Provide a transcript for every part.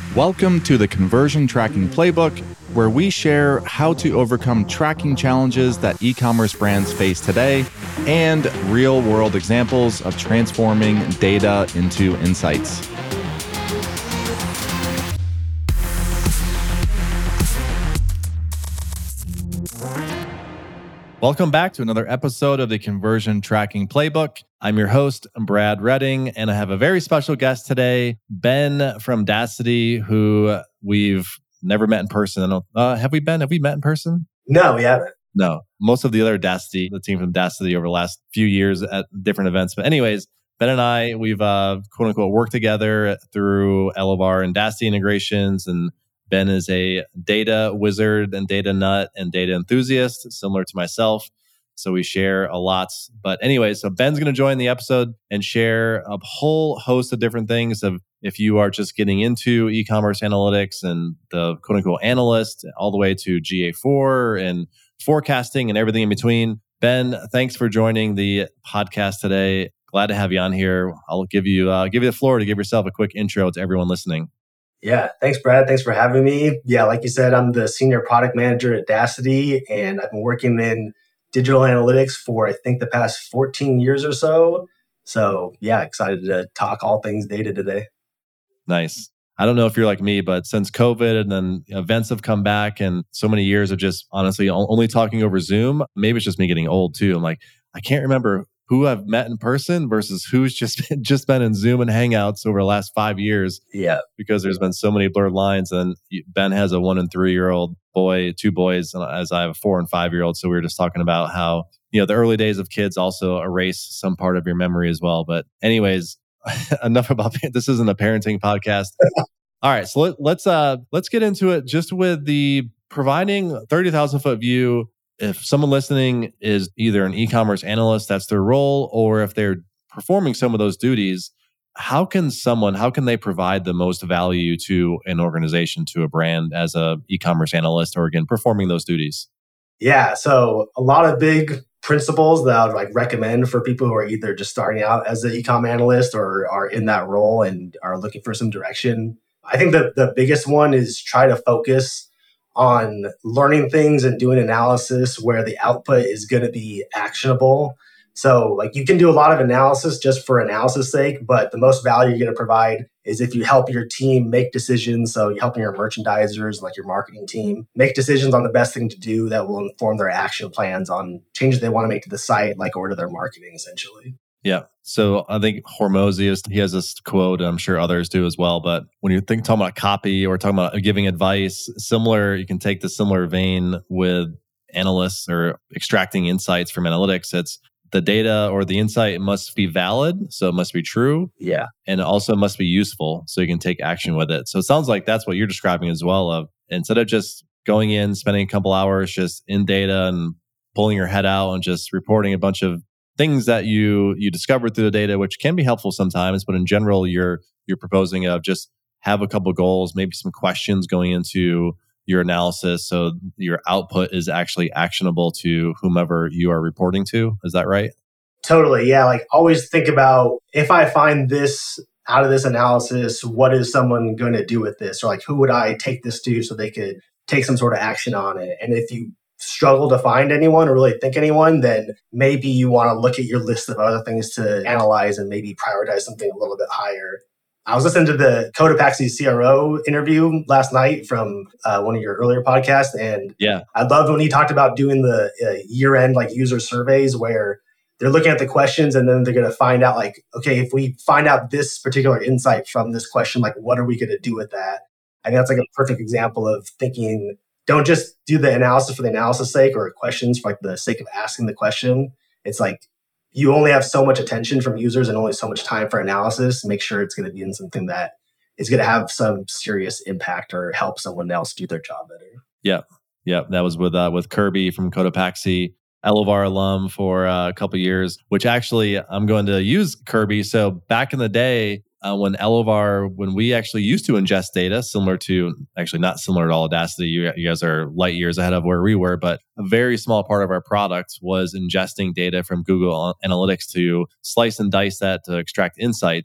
Welcome to the Conversion Tracking Playbook, where we share how to overcome tracking challenges that e-commerce brands face today and real-world examples of transforming data into insights. Welcome back to another episode of the Conversion Tracking Playbook. I'm your host, Brad Redding, and I have a very special guest today, Ben from Dacity, who we've never met in person. I don't, have we met in person? No, we haven't. No. Most of the other Dacity, the team from Dacity over the last few years at different events. But anyways, Ben and I, we've quote unquote worked together through Elevar and Dacity integrations, and Ben is a data wizard and data nut and data enthusiast, similar to myself. So we share a lot. But anyway, so Ben's going to join the episode and share a whole host of different things of if you are just getting into e-commerce analytics and the quote unquote analyst, all the way to GA4 and forecasting and everything in between. Ben, thanks for joining the podcast today. Glad to have you on here. I'll give you the floor to give yourself a quick intro to everyone listening. Yeah, thanks, Brad. Thanks for having me. Yeah, like you said, I'm the senior product manager at Dacity, and I've been working in digital analytics for, I think, the past 14 years or so. So yeah, excited to talk all things data today. Nice. I don't know if you're like me, but since COVID and then events have come back and so many years of just honestly only talking over Zoom, maybe it's just me getting old too. I'm like, I can't remember who I've met in person versus who's just been in Zoom and Hangouts over the last 5 years. Yeah. Because there's been so many blurred lines. And Ben has a 1 and 3 year old boy, 2 boys, as I have a 4 and 5 year old. So we were just talking about how, the early days of kids also erase some part of your memory as well. But anyways, enough about this. Isn't a parenting podcast. All right. So let's get into it just with the providing 30,000 foot view. If someone listening is either an e-commerce analyst, that's their role, or if they're performing some of those duties, how can they provide the most value to an organization, to a brand as a e-commerce analyst, or again, performing those duties? Yeah. So a lot of big principles that I would recommend for people who are either just starting out as an e-com analyst or are in that role and are looking for some direction. I think the biggest one is try to focus on learning things and doing analysis where the output is going to be actionable. So you can do a lot of analysis just for analysis sake, but the most value you're going to provide is if you help your team make decisions. So you're helping your merchandisers, like your marketing team, make decisions on the best thing to do that will inform their action plans on changes they want to make to the site, or to their marketing, essentially. Yeah. So I think Hormozi, he has this quote, and I'm sure others do as well. But when you're talking about copy or talking about giving advice, you can take the similar vein with analysts or extracting insights from analytics. It's the data or the insight must be valid. So it must be true. Yeah. And it also must be useful so you can take action with it. So it sounds like that's what you're describing as well, of instead of just going in, spending a couple hours just in data and pulling your head out and just reporting a bunch of things that you discovered through the data, which can be helpful sometimes, but in general, you're proposing of just have a couple goals, maybe some questions going into your analysis, so your output is actually actionable to whomever you are reporting to. Is that right? Totally. Yeah. Always think about, if I find this out of this analysis, what is someone going to do with this? Or who would I take this to so they could take some sort of action on it? And if you struggle to find anyone or really think anyone, then maybe you want to look at your list of other things to analyze and maybe prioritize something a little bit higher. I was listening to the Cotopaxi CRO interview last night from one of your earlier podcasts. And yeah, I loved when he talked about doing the year-end user surveys where they're looking at the questions and then they're going to find out okay, if we find out this particular insight from this question, what are we going to do with that? I think that's a perfect example of thinking, don't just do the analysis for the analysis sake or questions for the sake of asking the question. It's you only have so much attention from users and only so much time for analysis. Make sure it's going to be in something that is going to have some serious impact or help someone else do their job better. Yeah. That was with Kirby from Cotopaxi, Elevar alum for a couple of years, which actually I'm going to use Kirby. So back in the day, when we actually used to ingest data, actually not similar to all Audacity, you guys are light years ahead of where we were, but a very small part of our product was ingesting data from Google Analytics to slice and dice that to extract insights.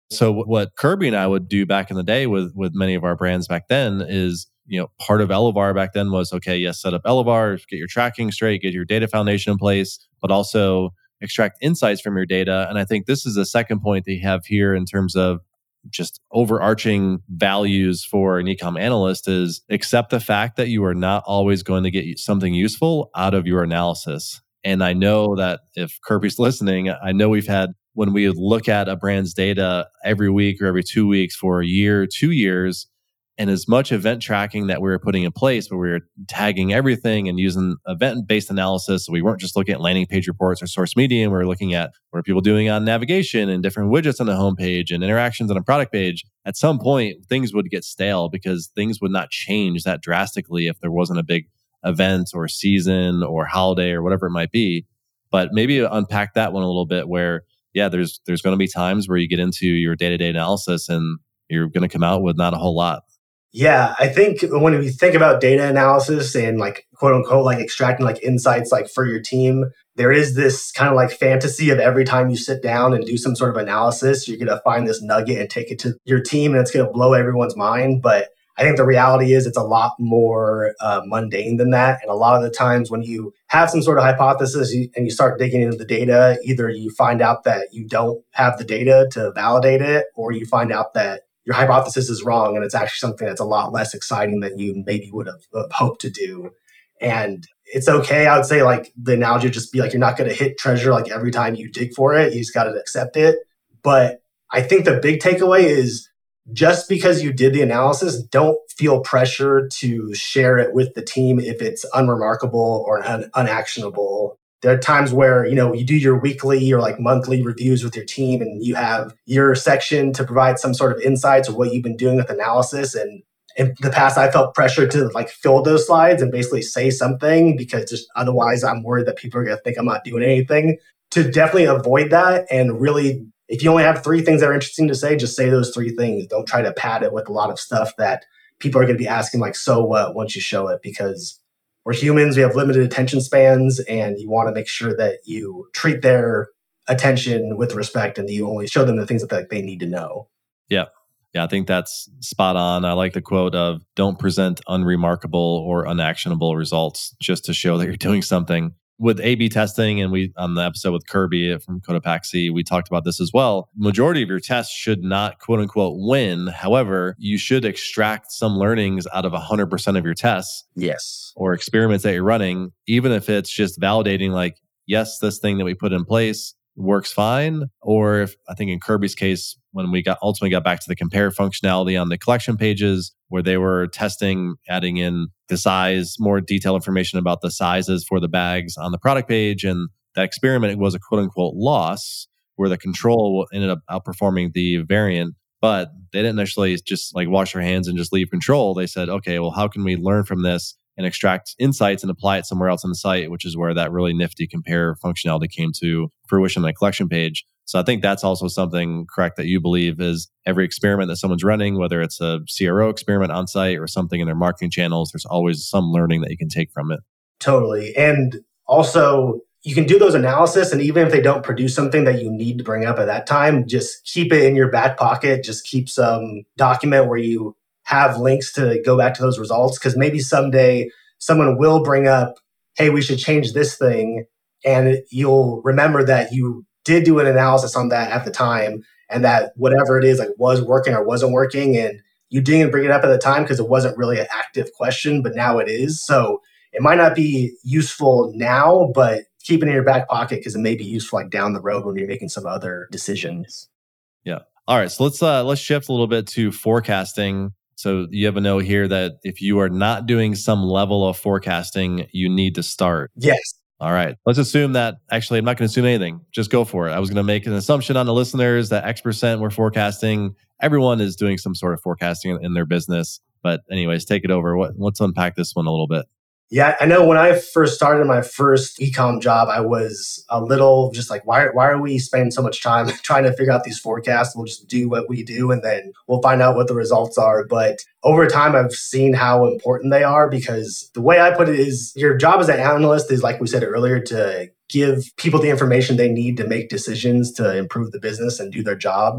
So what Kirby and I would do back in the day with many of our brands back then is, part of Elevar back then was, okay, yes, set up Elevar, get your tracking straight, get your data foundation in place, but also extract insights from your data. And I think this is the second point that you have here in terms of just overarching values for an ecom analyst is accept the fact that you are not always going to get something useful out of your analysis. And I know that if Kirby's listening, I know we've had, when we look at a brand's data every week or every 2 weeks for a year, 2 years, and as much event tracking that we were putting in place, where we were tagging everything and using event-based analysis. So we weren't just looking at landing page reports or source media. And we were looking at what are people doing on navigation and different widgets on the homepage and interactions on a product page. At some point, things would get stale because things would not change that drastically if there wasn't a big event or season or holiday or whatever it might be. But maybe unpack that one a little bit where, there's going to be times where you get into your day-to-day analysis and you're going to come out with not a whole lot. Yeah, I think when we think about data analysis and like quote unquote like extracting like insights like for your team, there is this kind of like fantasy of every time you sit down and do some sort of analysis, you're going to find this nugget and take it to your team and it's going to blow everyone's mind. But I think the reality is it's a lot more mundane than that. And a lot of the times when you have some sort of hypothesis and you start digging into the data, either you find out that you don't have the data to validate it, or you find out that your hypothesis is wrong and it's actually something that's a lot less exciting than you maybe would have hoped to do. And it's okay. I would say like the analogy would just be like, you're not going to hit treasure like every time you dig for it. You just got to accept it. But I think the big takeaway is just because you did the analysis, don't feel pressure to share it with the team if it's unremarkable or unactionable. There are times where, you do your weekly or like monthly reviews with your team and you have your section to provide some sort of insights of what you've been doing with analysis. And in the past, I felt pressure to like fill those slides and basically say something because just otherwise I'm worried that people are going to think I'm not doing anything. To definitely avoid that and really, if you only have 3 things that are interesting to say, just say those 3 things. Don't try to pad it with a lot of stuff that people are going to be asking like, so what, once you show it, because we're humans, we have limited attention spans, and you want to make sure that you treat their attention with respect and that you only show them the things that they need to know. Yeah. Yeah, I think that's spot on. I like the quote of don't present unremarkable or unactionable results just to show that you're doing something. With A/B testing, and we on the episode with Kirby from Cotopaxi, we talked about this as well. Majority of your tests should not quote unquote win. However, you should extract some learnings out of 100% of your tests. Yes. Or experiments that you're running, even if it's just validating like, yes, this thing that we put in place works fine. Or if I think in Kirby's case, when we ultimately got back to the compare functionality on the collection pages where they were testing, adding in the size, more detailed information about the sizes for the bags on the product page. And that experiment was a quote unquote loss where the control ended up outperforming the variant. But they didn't necessarily just like wash their hands and just leave control. They said, okay, well, how can we learn from this and extract insights and apply it somewhere else on the site, which is where that really nifty compare functionality came to fruition on the collection page. So I think that's also something correct that you believe is every experiment that someone's running, whether it's a CRO experiment on site or something in their marketing channels, there's always some learning that you can take from it. Totally. And also you can do those analysis, and even if they don't produce something that you need to bring up at that time, just keep it in your back pocket. Just keep some document where you have links to go back to those results, because maybe someday someone will bring up, hey, we should change this thing. And you'll remember that you did do an analysis on that at the time, and that whatever it is like was working or wasn't working. And you didn't bring it up at the time because it wasn't really an active question, but now it is. So it might not be useful now, but keep it in your back pocket because it may be useful like down the road when you're making some other decisions. Yeah. All right. So let's shift a little bit to forecasting. So you have a note here that if you are not doing some level of forecasting, you need to start. Yes. All right. Let's assume that, actually, I'm not going to assume anything. Just go for it. I was going to make an assumption on the listeners that X% were forecasting. Everyone is doing some sort of forecasting in their business. But anyways, take it over. Let's unpack this one a little bit. Yeah, I know when I first started my first e-com job, I was a little just like, why are we spending so much time trying to figure out these forecasts? We'll just do what we do and then we'll find out what the results are. But over time, I've seen how important they are, because the way I put it is your job as an analyst is, like we said earlier, to give people the information they need to make decisions to improve the business and do their job.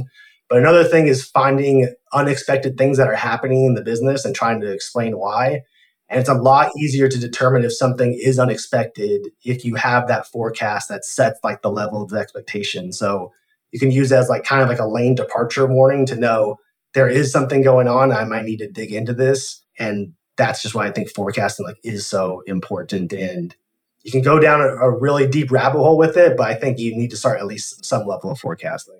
But another thing is finding unexpected things that are happening in the business and trying to explain why. And it's a lot easier to determine if something is unexpected if you have that forecast that sets like the level of expectation. So you can use it as like kind of like a lane departure warning to know there is something going on. I might need to dig into this. And that's just why I think forecasting like is so important. And you can go down a really deep rabbit hole with it, but I think you need to start at least some level of forecasting.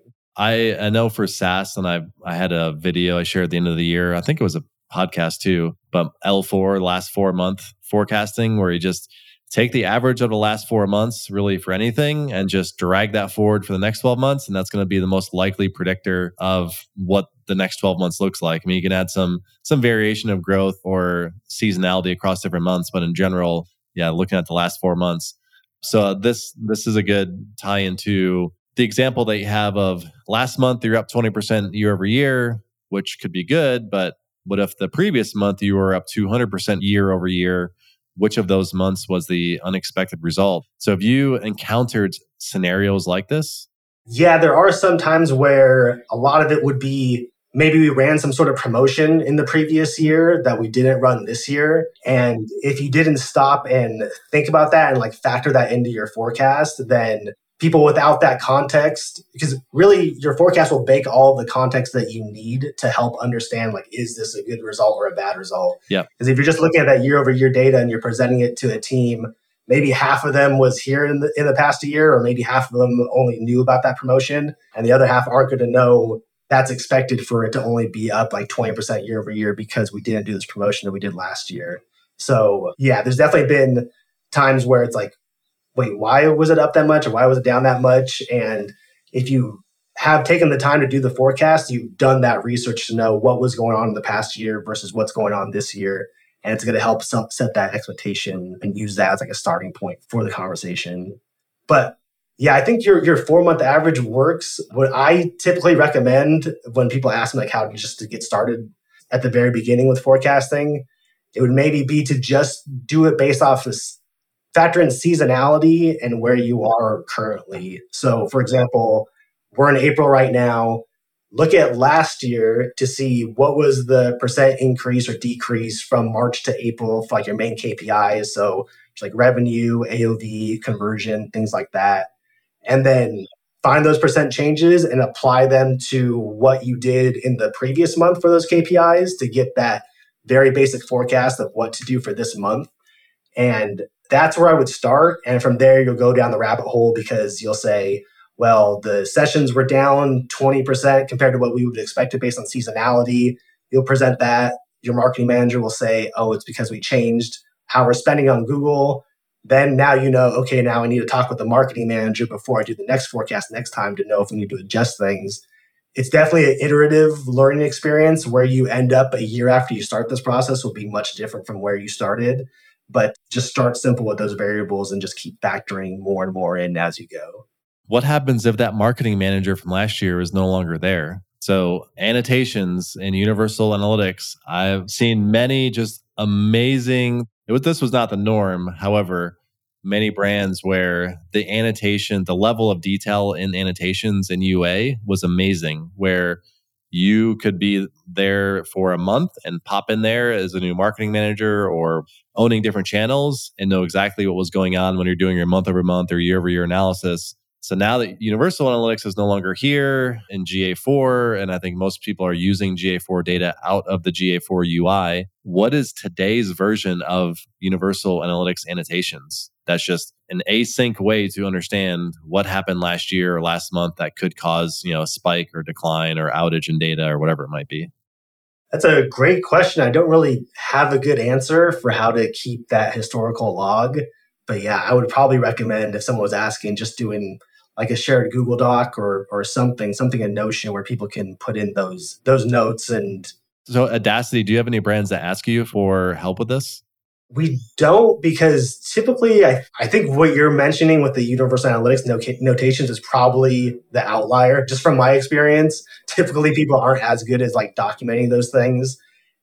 I know for SaaS, and I had a video I shared at the end of the year. I think it was a podcast too, but L4, last 4-month forecasting, where you just take the average of the last 4 months really for anything and just drag that forward for the next 12 months. And that's going to be the most likely predictor of what the next 12 months looks like. I mean, you can add some variation of growth or seasonality across different months, but in general, yeah, looking at the last 4 months. So this is a good tie into the example that you have of last month, you're up 20% year over year, which could be good. But what if the previous month you were up 200% year over year? Which of those months was the unexpected result? So have you encountered scenarios like this? Yeah, there are some times where a lot of it would be maybe we ran some sort of promotion in the previous year that we didn't run this year. And if you didn't stop and think about that and like factor that into your forecast, then people without that context, because really your forecast will bake all of the context that you need to help understand, like, is this a good result or a bad result? Yeah. Because if you're just looking at that year over year data and you're presenting it to a team, maybe half of them was here in the past year, or maybe half of them only knew about that promotion, and the other half aren't going to know that's expected for it to only be up like 20% year over year because we didn't do this promotion that we did last year. So yeah, there's definitely been times where it's like, wait, why was it up that much or why was it down that much? And if you have taken the time to do the forecast, you've done that research to know what was going on in the past year versus what's going on this year. And it's going to help set that expectation and use that as like a starting point for the conversation. But yeah, I think your 4-month average works. What I typically recommend when people ask me like how to get started at the very beginning with forecasting, it would maybe be to just do it based off this, factor in seasonality and where you are currently. So for example, we're in April right now. Look at last year to see what was the percent increase or decrease from March to April for like your main KPIs. So it's like revenue, AOV, conversion, things like that. And then find those percent changes and apply them to what you did in the previous month for those KPIs to get that very basic forecast of what to do for this month. And that's where I would start. And from there, you'll go down the rabbit hole because you'll say, well, the sessions were down 20% compared to what we would expect based on seasonality. You'll present that. Your marketing manager will say, oh, it's because we changed how we're spending on Google. Then now you know, okay, now I need to talk with the marketing manager before I do the next forecast next time to know if we need to adjust things. It's definitely an iterative learning experience. Where you end up a year after you start this process will be much different from where you started. But just start simple with those variables and just keep factoring more and more in as you go. What happens if that marketing manager from last year is no longer there? So annotations in Universal Analytics, I've seen many just amazing. This was not the norm. However, many brands where the annotation, the level of detail in annotations in UA was amazing, where you could be there for a month and pop in there as a new marketing manager or owning different channels and know exactly what was going on when you're doing your month over month or year over year analysis. So now that Universal Analytics is no longer here in GA4, and I think most people are using GA4 data out of the GA4 UI, what is today's version of Universal Analytics annotations? That's just an async way to understand what happened last year or last month that could cause, a spike or decline or outage in data or whatever it might be. That's a great question. I don't really have a good answer for how to keep that historical log. But yeah, I would probably recommend if someone was asking, just doing like a shared Google Doc or something in Notion where people can put in those notes. And so Audacity, do you have any brands that ask you for help with this? We don't, because typically I think what you're mentioning with the Universal Analytics notations is probably the outlier. Just from my experience, typically people aren't as good as like documenting those things.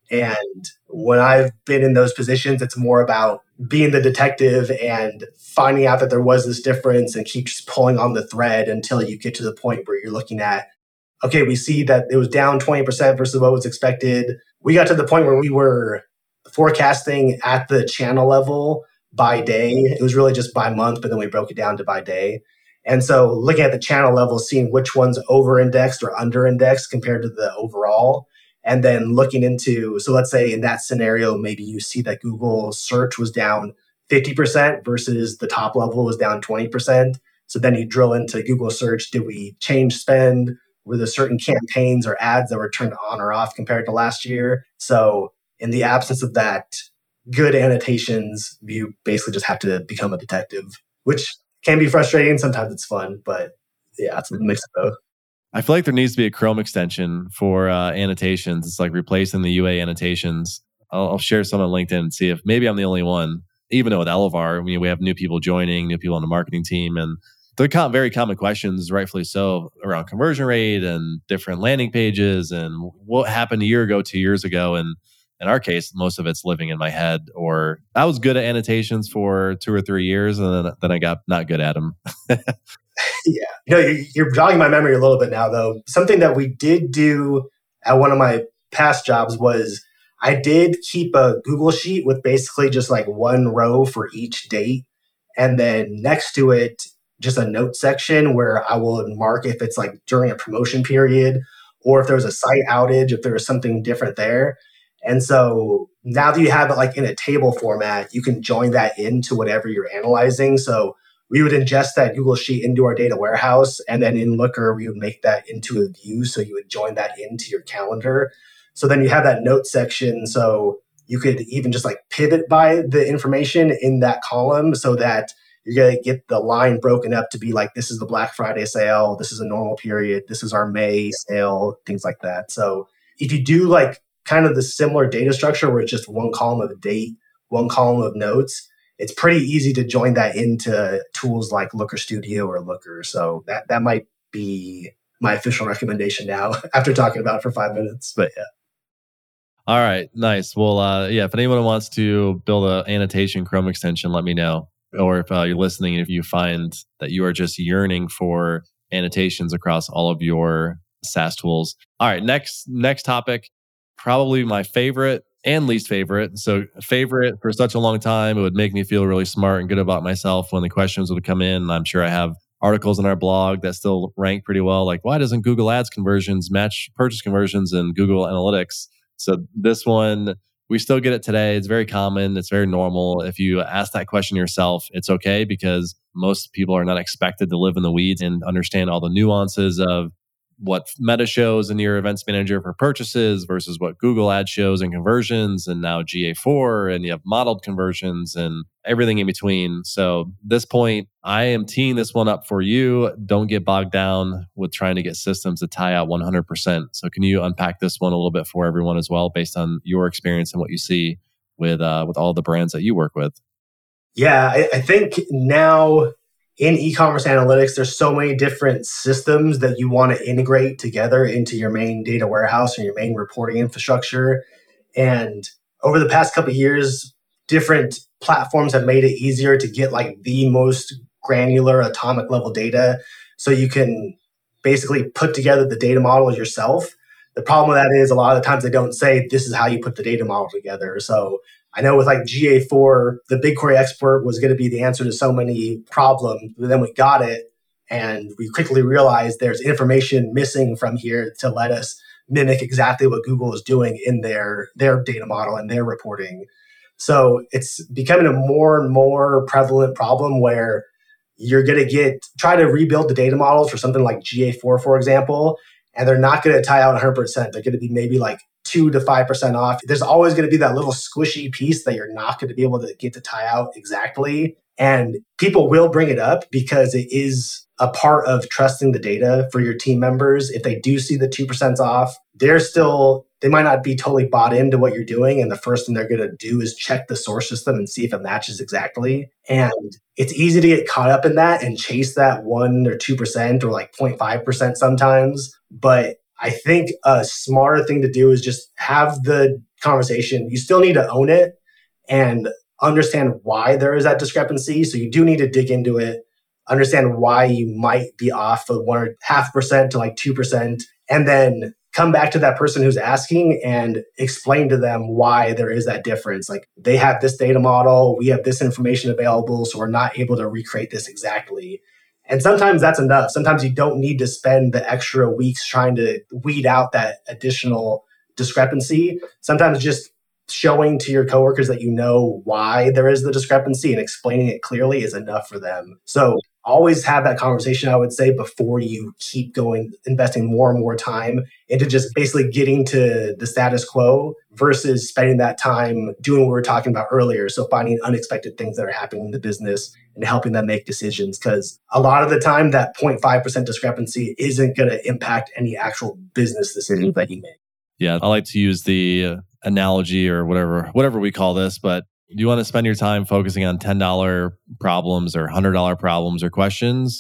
And when I've been in those positions, it's more about being the detective and finding out that there was this difference and keep just pulling on the thread until you get to the point where you're looking at okay, we see that it was down 20% versus what was expected. We got to the point where we were forecasting at the channel level by day. It was really just by month, but then we broke it down to by day. And so looking at the channel level, seeing which one's over-indexed or under-indexed compared to the overall, and then looking into, so let's say in that scenario, maybe you see that Google search was down 50% versus the top level was down 20%. So then you drill into Google search. Did we change spend? Were there certain campaigns or ads that were turned on or off compared to last year? So in the absence of that, good annotations, you basically just have to become a detective, which can be frustrating. Sometimes it's fun, but yeah, it's a mix of both. I feel like there needs to be a Chrome extension for annotations. It's like replacing the UA annotations. I'll share some on LinkedIn and see if maybe I'm the only one. Even though with Elevar, we have new people joining, new people on the marketing team, and they're very common questions, rightfully so, around conversion rate and different landing pages and what happened a year ago, 2 years ago. And in our case, most of it's living in my head. Or I was good at annotations for 2 or 3 years, and then I got not good at them. Yeah. You're jogging my memory a little bit now, though. Something that we did do at one of my past jobs was I did keep a Google sheet with basically just like one row for each date. And then next to it, just a note section where I will mark if it's like during a promotion period or if there was a site outage, if there was something different there. And so now that you have it like in a table format, you can join that into whatever you're analyzing. So we would ingest that Google sheet into our data warehouse. And then in Looker, we would make that into a view. So you would join that into your calendar. So then you have that note section. So you could even just like pivot by the information in that column so that you're going to get the line broken up to be like, this is the Black Friday sale. This is a normal period. This is our May sale, things like that. So if you do like kind of the similar data structure where it's just one column of date, one column of notes, it's pretty easy to join that into tools like Looker Studio or Looker. So that might be my official recommendation now after talking about it for 5 minutes. But yeah. All right, nice. Well, if anyone wants to build an annotation Chrome extension, let me know. Or if you're listening, if you find that you are just yearning for annotations across all of your SaaS tools. All right, next topic, probably my favorite and least favorite. So favorite for such a long time, it would make me feel really smart and good about myself when the questions would come in. I'm sure I have articles in our blog that still rank pretty well. Like, why doesn't Google Ads conversions match purchase conversions in Google Analytics? So this one, we still get it today. It's very common. It's very normal. If you ask that question yourself, it's okay because most people are not expected to live in the weeds and understand all the nuances of what Meta shows in your events manager for purchases versus what Google Ads shows in conversions, and now GA4, and you have modeled conversions and everything in between. So this point, I am teeing this one up for you. Don't get bogged down with trying to get systems to tie out 100%. So can you unpack this one a little bit for everyone as well, based on your experience and what you see with all the brands that you work with? Yeah, I think now in e-commerce analytics, there's so many different systems that you want to integrate together into your main data warehouse and your main reporting infrastructure. And over the past couple of years, different platforms have made it easier to get like the most granular atomic level data. So you can basically put together the data model yourself. The problem with that is a lot of the times they don't say this is how you put the data model together. So I know with like GA4, the BigQuery expert was going to be the answer to so many problems, but then we got it and we quickly realized there's information missing from here to let us mimic exactly what Google is doing in their data model and their reporting. So it's becoming a more and more prevalent problem where you're going to try to rebuild the data models for something like GA4, for example, and they're not going to tie out 100%. They're going to be maybe like 2 to 5% off. There's always going to be that little squishy piece that you're not going to be able to get to tie out exactly. And people will bring it up because it is a part of trusting the data for your team members. If they do see the 2% off, they might not be totally bought into what you're doing. And the first thing they're going to do is check the source system and see if it matches exactly. And it's easy to get caught up in that and chase that 1 or 2% or like 0.5% sometimes. But I think a smarter thing to do is just have the conversation. You still need to own it and understand why there is that discrepancy. So you do need to dig into it, understand why you might be off of 1.5% to like 2%, and then come back to that person who's asking and explain to them why there is that difference. Like, they have this data model, we have this information available, so we're not able to recreate this exactly. And sometimes that's enough. Sometimes you don't need to spend the extra weeks trying to weed out that additional discrepancy. Sometimes just showing to your coworkers that you know why there is the discrepancy and explaining it clearly is enough for them. So always have that conversation, I would say, before you keep going, investing more and more time into just basically getting to the status quo versus spending that time doing what we were talking about earlier. So finding unexpected things that are happening in the business and helping them make decisions. Because a lot of the time, that 0.5% discrepancy isn't going to impact any actual business decisions that you make. Yeah, I like to use the analogy or whatever we call this, but do you want to spend your time focusing on $10 problems or $100 problems or questions,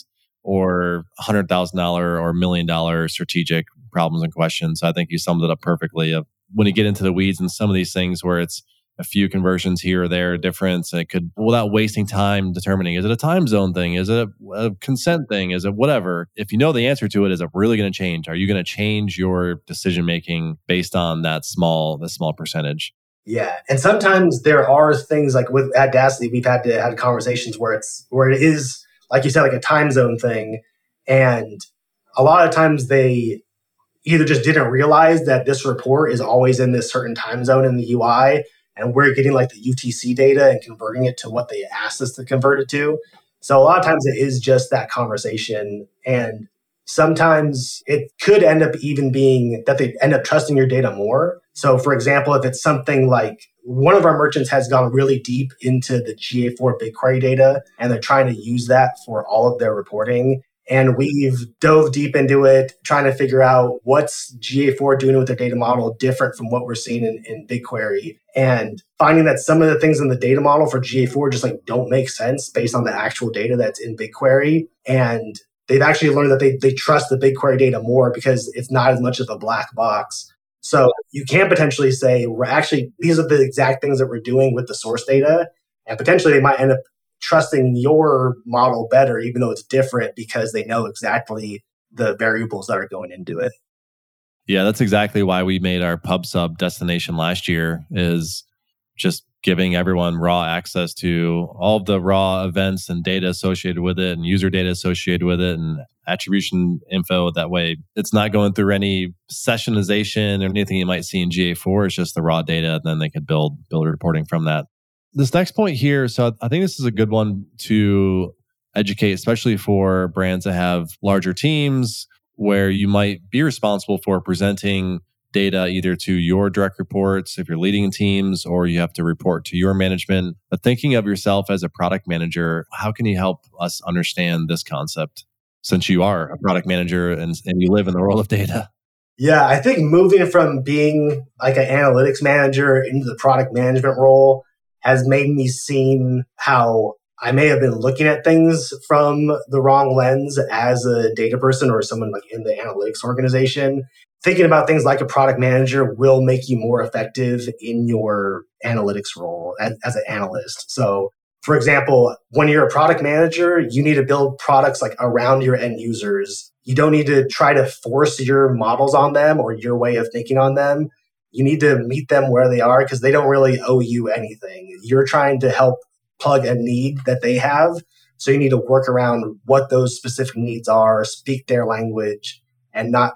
or $100,000 or $1 million strategic problems and questions? I think you summed it up perfectly. When you get into the weeds and some of these things where it's a few conversions here or there, difference, and it could, without wasting time determining, is it a time zone thing? Is it a consent thing? Is it whatever? If you know the answer to it, is it really going to change? Are you going to change your decision making based on the small percentage? Yeah. And sometimes there are things like at Dacity, we've had conversations where it is, like you said, like a time zone thing. And a lot of times they either just didn't realize that this report is always in this certain time zone in the UI, and we're getting like the UTC data and converting it to what they asked us to convert it to. So a lot of times it is just that conversation. And sometimes it could end up even being that they end up trusting your data more. So for example, if it's something like one of our merchants has gone really deep into the GA4 BigQuery data, and they're trying to use that for all of their reporting. And we've dove deep into it, trying to figure out what's GA4 doing with their data model different from what we're seeing in BigQuery. And finding that some of the things in the data model for GA4 just like don't make sense based on the actual data that's in BigQuery. And they've actually learned that they trust the BigQuery data more because it's not as much of a black box. So you can potentially say, these are the exact things that we're doing with the source data. And potentially they might end up trusting your model better, even though it's different, because they know exactly the variables that are going into it. Yeah, that's exactly why we made our PubSub destination last year, is just giving everyone raw access to all of the raw events and data associated with it and user data associated with it and attribution info. That way, it's not going through any sessionization or anything you might see in GA4. It's just the raw data, and then they could build reporting from that. This next point here, so I think this is a good one to educate, especially for brands that have larger teams where you might be responsible for presenting data either to your direct reports if you're leading teams, or you have to report to your management. But thinking of yourself as a product manager, how can you help us understand this concept, since you are a product manager and you live in the world of data? Yeah, I think moving from being like an analytics manager into the product management role has made me seem how I may have been looking at things from the wrong lens as a data person or someone like in the analytics organization. Thinking about things like a product manager will make you more effective in your analytics role as an analyst. So, for example, when you're a product manager, you need to build products like around your end users. You don't need to try to force your models on them or your way of thinking on them. You need to meet them where they are because they don't really owe you anything. You're trying to help plug a need that they have. So you need to work around what those specific needs are, speak their language, and we want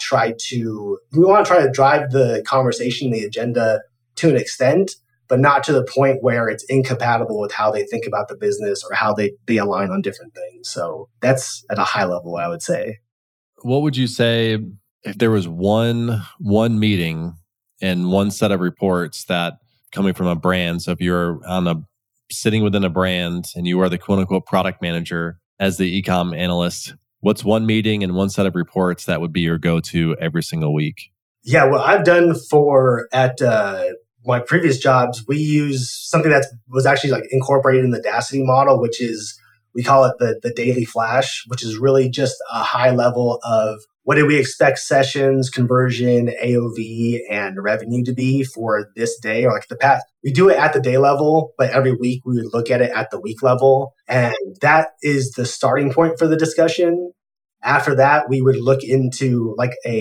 to try to drive the conversation, the agenda to an extent, but not to the point where it's incompatible with how they think about the business or how they align on different things. So that's at a high level, I would say. What would you say if there was one meeting and one set of reports that coming from a brand? So if you're sitting within a brand and you are the quote unquote product manager as the e-com analyst, what's one meeting and one set of reports that would be your go-to every single week? Yeah, what I've done at my previous jobs, we use something that was actually like incorporated in the Dacity model, which is, we call it the daily flash, which is really just a high level of what do we expect sessions, conversion, AOV, and revenue to be for this day or like the past. We do it at the day level, but every week we would look at it at the week level. And that is the starting point for the discussion. After that, we would look into like a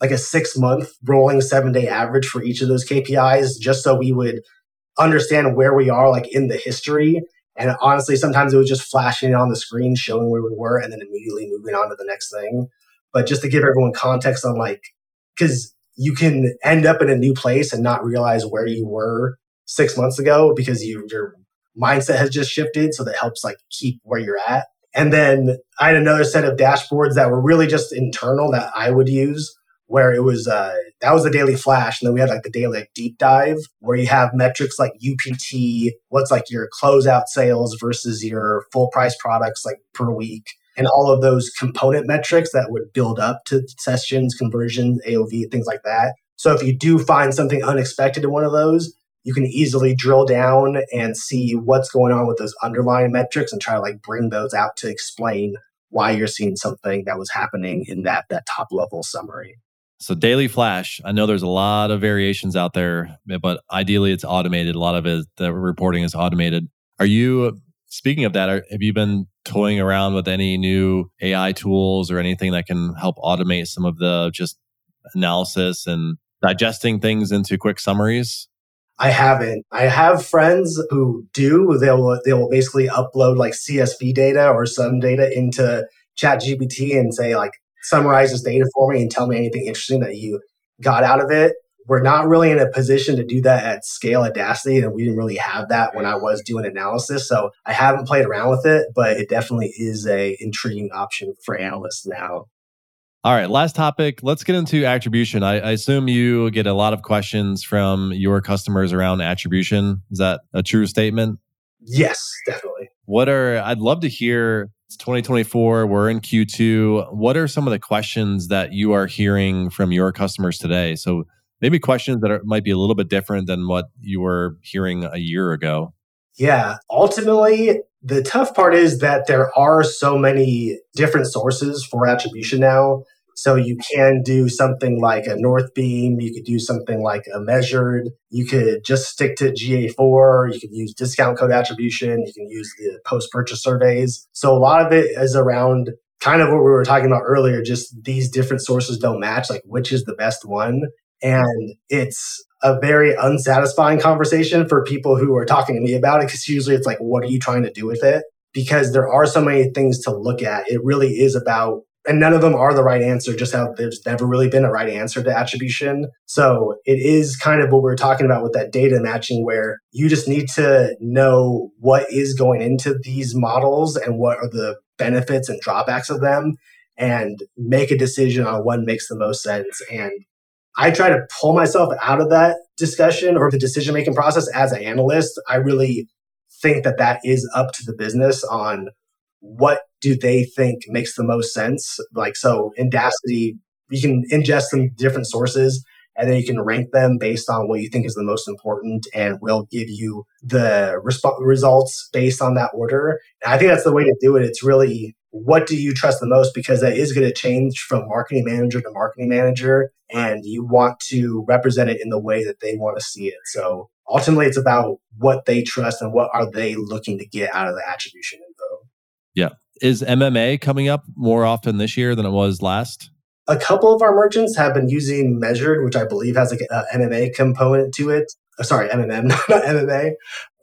like a 6-month rolling 7-day average for each of those KPIs, just so we would understand where we are like in the history. And honestly, sometimes it was just flashing on the screen, showing where we were, and then immediately moving on to the next thing. But just to give everyone context on like, because you can end up in a new place and not realize where you were 6 months ago because your mindset has just shifted. So that helps like keep where you're at. And then I had another set of dashboards that were really just internal that I would use, where it was that was the daily flash, and then we had like the daily like, deep dive, where you have metrics like UPT, what's like your closeout sales versus your full price products like per week, and all of those component metrics that would build up to sessions, conversions, AOV, things like that. So if you do find something unexpected in one of those, you can easily drill down and see what's going on with those underlying metrics and try to like bring those out to explain why you're seeing something that was happening in that top level summary. So daily flash, I know there's a lot of variations out there, but ideally it's automated. A lot of it, the reporting is automated. Are you, speaking of that, have you been toying around with any new AI tools or anything that can help automate some of the just analysis and digesting things into quick summaries? I haven't. I have friends who do. They'll basically upload like CSV data or some data into ChatGPT and say like, summarize this data for me and tell me anything interesting that you got out of it. We're not really in a position to do that at scale at Dacity, and we didn't really have that when I was doing analysis. So I haven't played around with it, but it definitely is a intriguing option for analysts now. All right, last topic. Let's get into attribution. I assume you get a lot of questions from your customers around attribution. Is that a true statement? Yes, definitely. I'd love to hear, it's 2024, we're in Q2. What are some of the questions that you are hearing from your customers today? So maybe questions that might be a little bit different than what you were hearing a year ago. Yeah, ultimately, the tough part is that there are so many different sources for attribution now. So you can do something like a Northbeam, you could do something like a Measured, you could just stick to GA4, you could use discount code attribution, you can use the post-purchase surveys. So a lot of it is around kind of what we were talking about earlier, just these different sources don't match, like which is the best one. And it's a very unsatisfying conversation for people who are talking to me about it, because usually it's like, what are you trying to do with it? Because there are so many things to look at. It really is about, and none of them are the right answer, just how there's never really been a right answer to attribution. So it is kind of what we're talking about with that data matching, where you just need to know what is going into these models and what are the benefits and drawbacks of them, and make a decision on what makes the most sense. And I try to pull myself out of that discussion or the decision-making process as an analyst. I really think that is up to the business on what do they think makes the most sense. Like, so in Dacity, you can ingest some different sources and then you can rank them based on what you think is the most important, and we'll give you the results based on that order. And I think that's the way to do it. It's really, what do you trust the most? Because that is going to change from marketing manager to marketing manager, and you want to represent it in the way that they want to see it. So ultimately, it's about what they trust and what are they looking to get out of the attribution info. Yeah. Is MMA coming up more often this year than it was last? A couple of our merchants have been using Measured, which I believe has like an MMA component to it. Sorry, MMM, not MMA.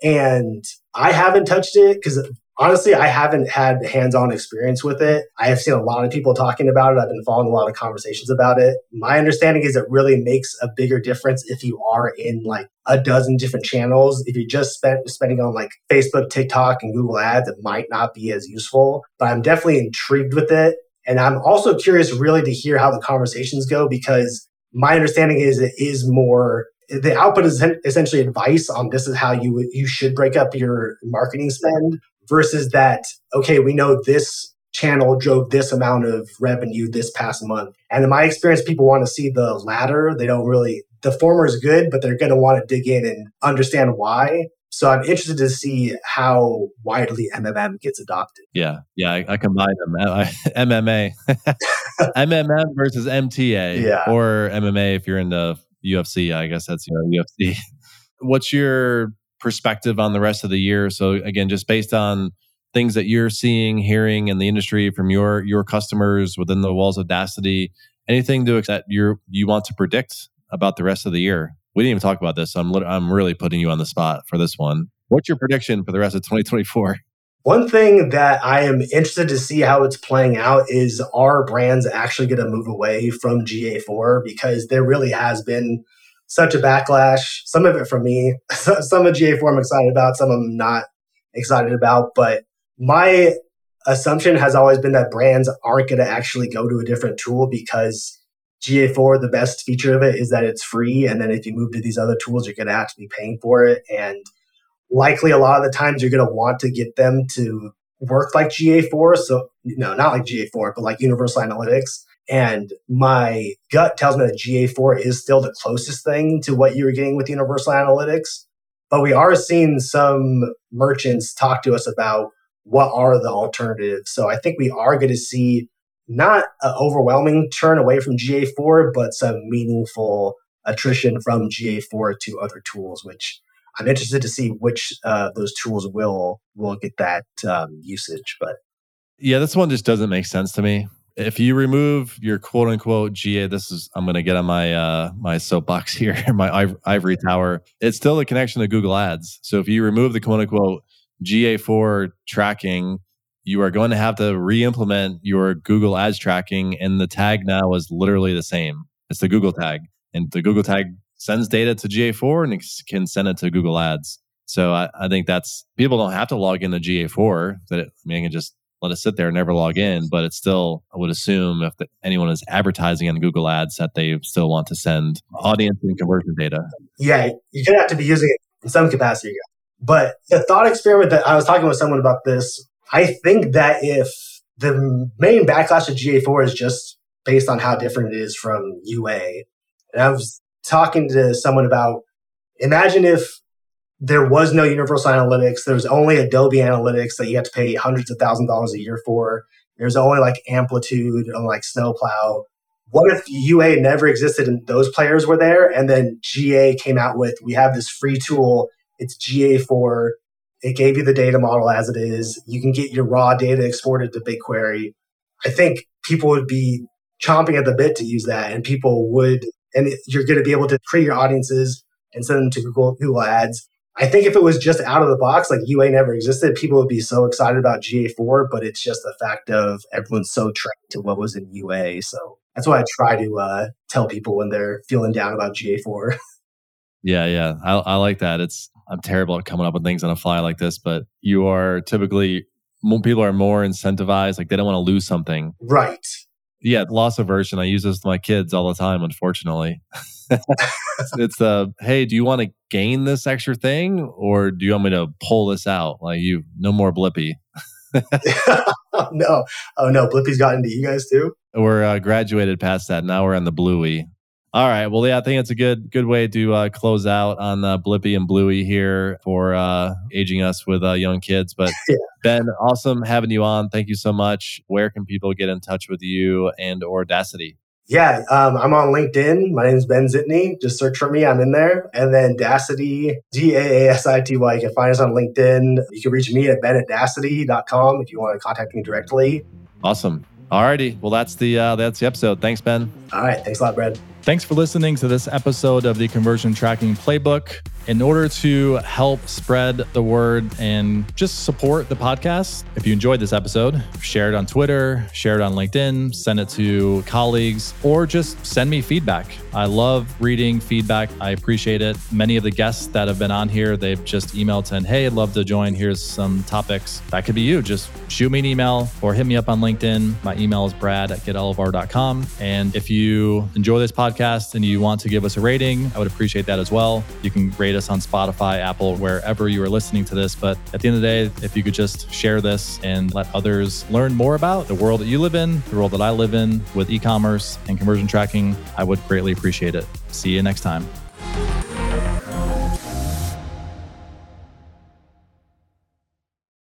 And I haven't touched it because honestly, I haven't had hands-on experience with it. I have seen a lot of people talking about it. I've been following a lot of conversations about it. My understanding is it really makes a bigger difference if you are in like a dozen different channels. If you just spending on like Facebook, TikTok, and Google Ads, it might not be as useful. But I'm definitely intrigued with it. And I'm also curious really to hear how the conversations go, because my understanding is it is more, the output is essentially advice on this is how you should break up your marketing spend, versus that, okay, we know this channel drove this amount of revenue this past month. And in my experience, people want to see the latter. They don't really, the former is good, but they're going to want to dig in and understand why. So I'm interested to see how widely MMM gets adopted. Yeah, I combine them. MMA. MMM versus MTA, yeah. Or MMA if you're into UFC. I guess that's UFC. What's your perspective on the rest of the year? So again, just based on things that you're seeing, hearing in the industry from your customers within the walls of Dacity, anything that you want to predict about the rest of the year? We didn't even talk about this. So I'm really putting you on the spot for this one. What's your prediction for the rest of 2024? One thing that I am interested to see how it's playing out is, are brands actually going to move away from GA4? Because there really has been such a backlash. Some of it from me, some of GA4 I'm excited about, some I'm not excited about. But my assumption has always been that brands aren't going to actually go to a different tool, because GA4, the best feature of it is that it's free. And then if you move to these other tools, you're going to have to be paying for it. And likely a lot of the times you're going to want to get them to work like GA4. So, not like GA4, but like Universal Analytics. And my gut tells me that GA4 is still the closest thing to what you're getting with Universal Analytics. But we are seeing some merchants talk to us about what are the alternatives. So I think we are going to see not an overwhelming turn away from GA4, but some meaningful attrition from GA4 to other tools, which I'm interested to see which those tools will get that usage. But yeah, this one just doesn't make sense to me. If you remove your quote unquote GA, I'm going to get on my my soapbox here, my ivory tower. It's still the connection to Google Ads. So if you remove the quote unquote GA4 tracking, you are going to have to re-implement your Google Ads tracking, and the tag now is literally the same. It's the Google tag, and the Google tag sends data to GA4 and it can send it to Google Ads. So I think people don't have to log into GA4. I can just let it sit there and never log in, but it's still, I would assume if anyone is advertising on Google Ads, that they still want to send audience and conversion data. Yeah, you're going to have to be using it in some capacity. But the thought experiment that I was talking with someone about this, I think that if the main backlash of GA4 is just based on how different it is from UA, and I was talking to someone about, imagine if there was no Universal Analytics, there was only Adobe Analytics that you had to pay hundreds of $1,000s a year for. There's only like Amplitude and like Snowplow. What if UA never existed and those players were there, and then GA came out with, we have this free tool, it's GA4, it gave you the data model as it is, you can get your raw data exported to BigQuery. I think people would be chomping at the bit to use that, and you're going to be able to create your audiences and send them to Google Ads. I think if it was just out of the box, like UA never existed, people would be so excited about GA4, but it's just the fact of everyone's so trained to what was in UA. So that's why I try to tell people when they're feeling down about GA4. Yeah. I like that. I'm terrible at coming up with things on a fly like this, but you are typically, people are more incentivized. Like they don't want to lose something. Right. Yeah. Loss aversion. I use this with my kids all the time, unfortunately. It's hey, do you want to gain this extra thing, or do you want me to pull this out? Like no more Blippy. No. Oh no, Blippy's gotten to you guys too? We're graduated past that. Now we're on the Bluey. All right. Well, yeah, I think it's a good way to close out on Blippy and Bluey here for aging us with young kids. But yeah. Ben, awesome having you on. Thank you so much. Where can people get in touch with you and or Dacity? Yeah, I'm on LinkedIn. My name is Ben Zitney. Just search for me. I'm in there. And then Dacity, Daasity. You can find us on LinkedIn. You can reach me at ben@dacity.com if you want to contact me directly. Awesome. All righty. Well, that's the episode. Thanks, Ben. All right. Thanks a lot, Brad. Thanks for listening to this episode of the Conversion Tracking Playbook. In order to help spread the word and just support the podcast, if you enjoyed this episode, share it on Twitter, share it on LinkedIn, send it to colleagues, or just send me feedback. I love reading feedback. I appreciate it. Many of the guests that have been on here, they've just emailed saying, hey, I'd love to join. Here's some topics. That could be you. Just shoot me an email or hit me up on LinkedIn. My email is brad@getelevar.com. And if you enjoy this podcast and you want to give us a rating, I would appreciate that as well. You can rate us on Spotify, Apple, wherever you are listening to this. But at the end of the day, if you could just share this and let others learn more about the world that you live in, the world that I live in with e-commerce and conversion tracking, I would greatly appreciate it. See you next time.